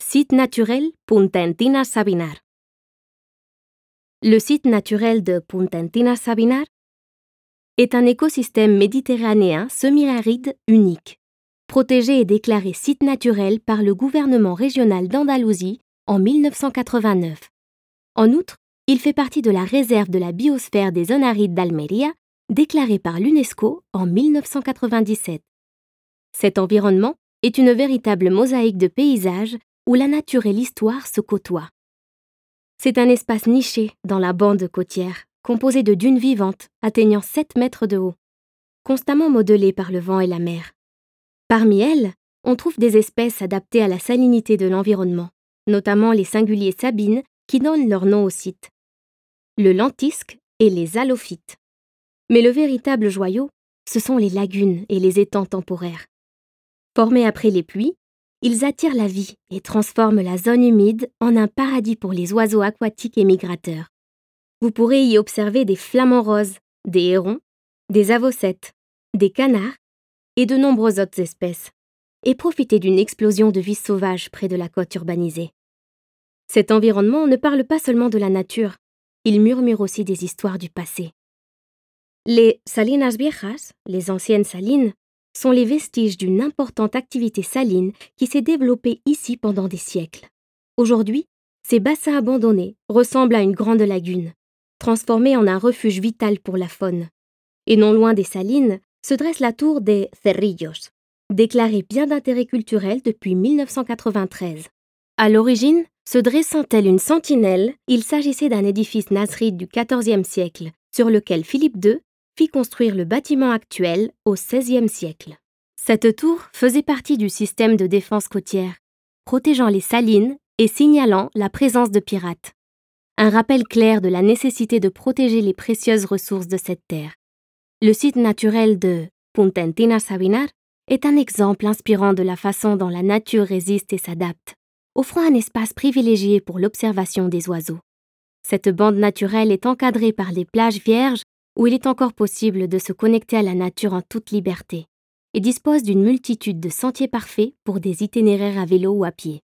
Site naturel Punta Encinas Sabinar. Le site naturel de Punta Encinas Sabinar est un écosystème méditerranéen semi-aride unique, protégé et déclaré site naturel par le gouvernement régional d'Andalousie en 1989. En outre, il fait partie de la réserve de la biosphère des zones arides d'Almería, déclarée par l'UNESCO en 1997. Cet environnement est une véritable mosaïque de paysages où la nature et l'histoire se côtoient. C'est un espace niché dans la bande côtière, composé de dunes vivantes atteignant 7 mètres de haut, constamment modelées par le vent et la mer. Parmi elles, on trouve des espèces adaptées à la salinité de l'environnement, notamment les singuliers sabines qui donnent leur nom au site, le lentisque et les halophytes. Mais le véritable joyau, ce sont les lagunes et les étangs temporaires. Formés après les pluies, ils attirent la vie et transforment la zone humide en un paradis pour les oiseaux aquatiques et migrateurs. Vous pourrez y observer des flamants roses, des hérons, des avocètes, des canards et de nombreuses autres espèces, et profiter d'une explosion de vie sauvage près de la côte urbanisée. Cet environnement ne parle pas seulement de la nature, il murmure aussi des histoires du passé. Les Salinas Viejas, les anciennes salines, sont les vestiges d'une importante activité saline qui s'est développée ici pendant des siècles. Aujourd'hui, ces bassins abandonnés ressemblent à une grande lagune, transformée en un refuge vital pour la faune. Et non loin des salines se dresse la tour des Cerrillos, déclarée bien d'intérêt culturel depuis 1993. À l'origine, se dressant telle une sentinelle, il s'agissait d'un édifice nasride du XIVe siècle, sur lequel Philippe II fit construire le bâtiment actuel au XVIe siècle. Cette tour faisait partie du système de défense côtière, protégeant les salines et signalant la présence de pirates. Un rappel clair de la nécessité de protéger les précieuses ressources de cette terre. Le site naturel de Punta Encinas Sabinar est un exemple inspirant de la façon dont la nature résiste et s'adapte, offrant un espace privilégié pour l'observation des oiseaux. Cette bande naturelle est encadrée par les plages vierges où il est encore possible de se connecter à la nature en toute liberté, et dispose d'une multitude de sentiers parfaits pour des itinéraires à vélo ou à pied.